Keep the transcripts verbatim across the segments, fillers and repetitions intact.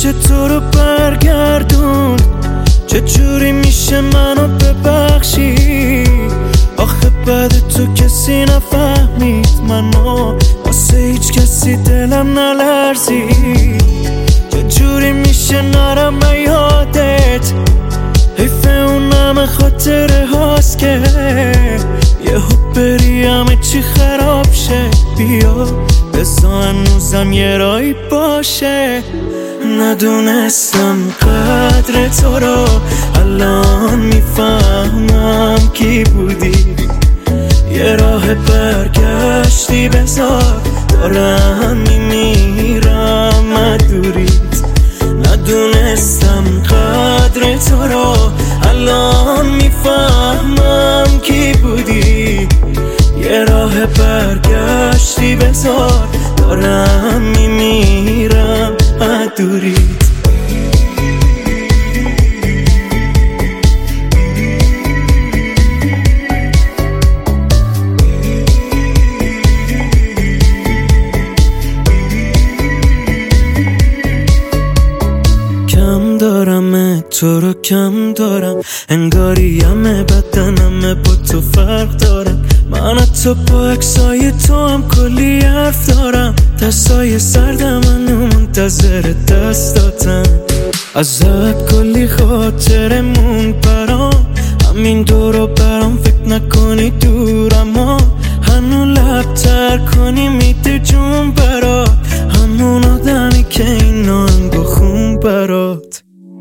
میشه تو رو برگردون؟ چجوری میشه منو ببخشی؟ آخه بعد تو کسی نفهمید منو، واسه هیچ کسی دلم نلرزید. چجوری میشه نرم یادت؟ حیف اون همه خاطره هاست که یه ها بری همه چی خراب شه. بیا بزا هنوزم یه رایی باشه. ندونستم قدر تو رو، الان میفهمم کی بودی. یه راه برگشتی بذار، دارم میمیرم مدوریت. ندونستم قدر تو رو، الان میفهمم کی بودی. یه راه برگشتی بذار، دارم میمیرم مدوریت. کم دارم تو رو کم دارم، انگاری همه بدنم با تو فرق دارم. من تو با اکسای تو هم کلی حرف دارم. دستای سردم منو منتظر دست دادن. ازت کلی خاطرمون برام، همین دورو برام فکر نکنی دورم ها. هنو لب تر کنی میده جون برات، همون آدمی که این آهنگو خون برات.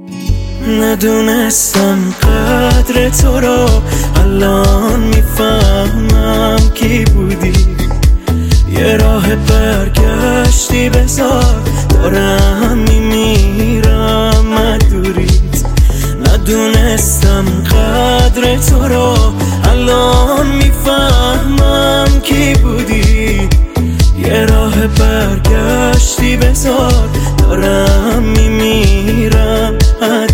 ندونستم قدر تو رو، الان میفهمم کی بودی. یه راه برگشتی بذار، دارم میمیرم مدوریت. ندونستم قدر تو رو، الان میفهمم کی بودی. یه راه برگشتی بذار، دارم میمیرم